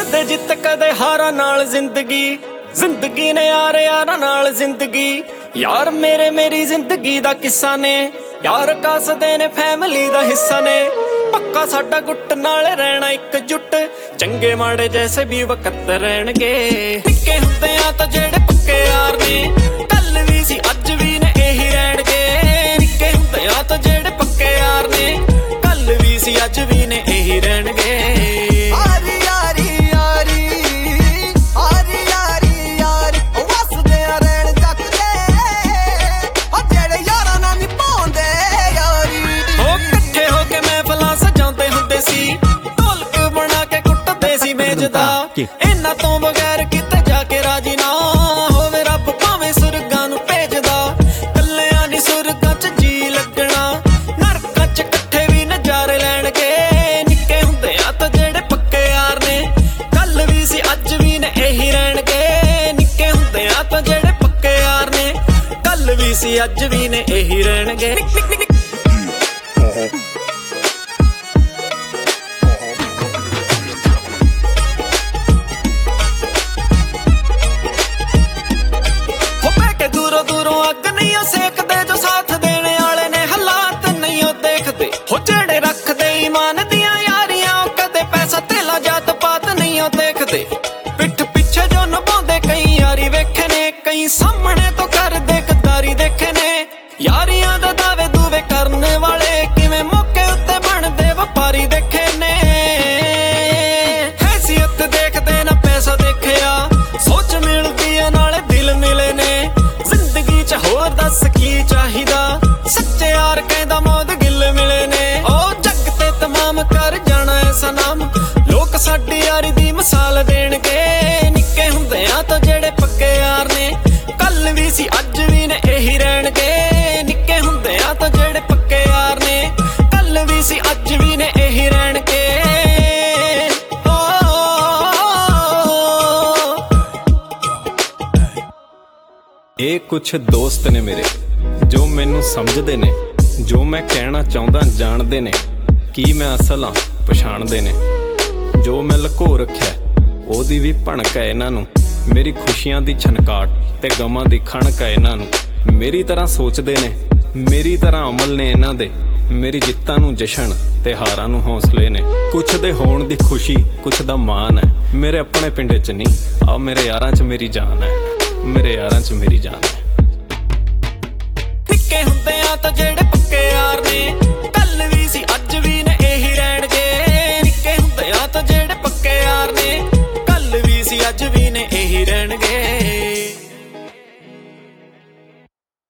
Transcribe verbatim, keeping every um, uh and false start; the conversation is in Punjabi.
ਕਦੇ ਜਿੱਤ ਕਦੇ ਹਾਰਾਂ ਨਾਲ ਜ਼ਿੰਦਗੀ, ਜ਼ਿੰਦਗੀ ਨੇ ਯਾਰ ਯਾਰਾਂ ਨਾਲ ਜ਼ਿੰਦਗੀ। ਯਾਰ ਮੇਰੇ ਮੇਰੀ ਜ਼ਿੰਦਗੀ ਦਾ ਕਿੱਸਾ ਨੇ, ਯਾਰ ਕੱਸਦੇ ਨੇ ਫੈਮਿਲੀ ਦਾ ਹਿੱਸਾ ਨੇ। ਪੱਕਾ ਸਾਡਾ ਗੁੱਟ ਨਾਲ ਰਹਿਣਾ ਇੱਕ ਜੁੱਟ, ਚੰਗੇ ਮਾੜੇ ਜੈਸੇ ਵੀ ਵਕਤ ਰਹਿਣਗੇ। ਨਿੱਕੇ ਹੁੰਦੇ ਆ ਤਾਂ ਜਿਹੜੇ ਪੱਕੇ ਯਾਰ ਨੇ, ਕੱਲ ਵੀ ਸੀ ਅੱਜ ਵੀ ਨੇ ਇਹੀ ਰਹਿਣਗੇ। ਨਿੱਕੇ ਹੁੰਦੇ ਆ ਤਾਂ ਜਿਹੜੇ ਪੱਕੇ ਯਾਰ ਨੇ, ਕੱਲ ਵੀ ਸੀ ਅੱਜ ਵੀ ਨੇ ਇਹੀ ਰਹਿਣਗੇ। ਇਹਨਾਂ ਤੋਂ ਬਗੈਰ ਕਿਤੇ ਜਾ ਕੇ ਰਾਜੀ ਨਾ ਹੋਵੇ, ਰੱਬ ਭਾਵੇਂ ਸੁਰਗਾਂ ਨੂੰ ਭੇਜਦਾ। ਕੱਲਿਆਂ ਨੀ ਸੁਰਗਾਂ ਚ ਜੀ ਲੱਗਣਾ, ਨਰਕਾਂ ਚ ਇਕੱਠੇ ਵੀ ਨਜ਼ਾਰੇ ਲੈਣਗੇ। ਨਿੱਕੇ ਹੁੰਦੇ ਆ ਤਾਂ ਜਿਹੜੇ ਪੱਕੇ ਯਾਰ ਨੇ, ਕੱਲ ਵੀ ਸੀ ਅੱਜ ਵੀ ਨੇ ਇਹੀ ਰਹਿਣਗੇ। ਨਿੱਕੇ ਹੁੰਦੇ ਆ ਤਾਂ ਜਿਹੜੇ ਪੱਕੇ ਯਾਰ ਨੇ, ਕੱਲ ਵੀ ਸੀ ਅੱਜ ਵੀ ਨੇ ਇਹੀ ਰਹਿਣਗੇ। ਦੂਰੋਂ ਅੱਗ ਨਹੀਂ ਉਹ ਸੇਕਦੇ, ਜੋ ਸਾਥ ਦੇਣੇ ਵਾਲੇ ਨੇ ਹਾਲਾਤ ਨਹੀਂ ਉਹ ਦੇਖਦੇ। ਹੋ ਜਿਹੜੇ ਰੱਖਦੇ ਈਮਾਨ ਦੀਆਂ ਯਾਰੀਆਂ, ਉਹ ਕਦੇ ਪੈਸਾ ਧੇਲਾ ਜਾਤ ਪਾਤ ਨਹੀਂ ਉਹ ਦੇਖਦੇ। ਪਿੱਠ ਪਿੱਛੇ ਜੋ ਨਿਭਾਉਂਦੇ ਕਈ ਯਾਰੀ ਵੇਖੇ ਨੇ, ਕਈ ਸਾਹਮਣੇ ਤੋਂ ਕਰਦੇ ਗਦਾਰੀ ਦੇਖੇ ਨੇ। ਯਾਰੀਆਂ ਦਾ ਦਾਵੇ ਦੂਵੇ ਕਰਨ ਵਾਲੇ, ਕਿਵੇਂ ਮੌਕੇ ਉੱਤੇ ਬਣਦੇ ਵਪਾਰੀ ਦੇਖੇ ਨੇ। ਹੈਸੀਅਤ ਦੇਖਦੇ ਨਾ ਪੈਸਾ ਦੇਖਿਆ, ਸੋਚ ਮਿਲਦੀ ਆ ਨਾਲੇ ਦਿਲ ਮਿਲੇ ਨੇ। ਹੋਰ ਦੱਸ ਕੀ ਚਾਹੀਦਾ, ਸੱਚੇ ਯਾਰ ਕਹਿੰਦਾ ਮੌਤ ਗਿੱਲ ਮਿਲੇ ਨੇ। ਉਹ ਜੱਗ ਤੇ ਤਮਾਮ ਕਰ ਜਾਣਾ ਐ ਸਨਮ, ਲੋਕ ਸਾਡੀ ਯਾਰੀ ਦੀ ਮਿਸਾਲ ਦੇਣਗੇ। ਨਿੱਕੇ ਹੁੰਦੇ ਆ ਤਾਂ ਜਿਹੜੇ ਪੱਕੇ ਯਾਰ ਨੇ, ਕੱਲ ਵੀ ਸੀ ਅੱਜ ਵੀ ਨੇ ਇਹੀ ਰਹਿਣਗੇ। ਨਿੱਕੇ ਹੁੰਦੇ ਆ ਤਾਂ ਜਿਹੜੇ ਪੱਕੇ ਯਾਰ ਨੇ, ਕੱਲ ਵੀ ਸੀ ਅੱਜ ਵੀ ਨੇ ਇਹੀ ਰਹਿਣਗੇ। ਇਹ ਕੁਛ ਦੋਸਤ ਨੇ ਮੇਰੇ, ਜੋ ਮੈਨੂੰ ਸਮਝਦੇ ਨੇ, ਜੋ ਮੈਂ ਕਹਿਣਾ ਚਾਹੁੰਦਾ ਜਾਣਦੇ ਨੇ। ਕੀ ਮੈਂ ਅਸਲ ਹਾਂ ਪਛਾਣਦੇ ਨੇ, ਜੋ ਮੈਂ ਲੁਕੋ ਰੱਖਿਆ ਉਹਦੀ ਵੀ ਭਣਕ ਹੈ ਇਹਨਾਂ ਨੂੰ। ਮੇਰੀ ਖੁਸ਼ੀਆਂ ਦੀ ਛਨਕਾਟ ਤੇ ਗਮਾਂ ਦੀ ਖਣਕ ਹੈ ਇਹਨਾਂ ਨੂੰ। ਮੇਰੀ ਤਰ੍ਹਾਂ ਸੋਚਦੇ ਨੇ, ਮੇਰੀ ਤਰ੍ਹਾਂ ਅਮਲ ਨੇ ਇਹਨਾਂ ਦੇ। ਮੇਰੀ ਜਿੱਤਾਂ ਨੂੰ ਜਸ਼ਨ ਤੇ ਹਾਰਾਂ ਨੂੰ ਹੌਸਲੇ ਨੇ। ਕੁਛ ਦੇ ਹੋਣ ਦੀ ਖੁਸ਼ੀ, ਕੁਛ ਦਾ ਮਾਣ ਹੈ। ਮੇਰੇ ਆਪਣੇ ਪਿੰਡ 'ਚ ਨਹੀਂ, ਆ ਮੇਰੇ ਯਾਰਾਂ 'ਚ ਮੇਰੀ ਜਾਨ ਹੈ, ਮੇਰੇ ਯਾਰਾਂ 'ਚ ਮੇਰੀ ਜਾਨ ਹੈ। ਨਿੱਕੇ ਹੁੰਦੇ ਆ ਤਾਂ ਜਿਹੜੇ ਪੱਕੇ ਯਾਰ ਨੇ,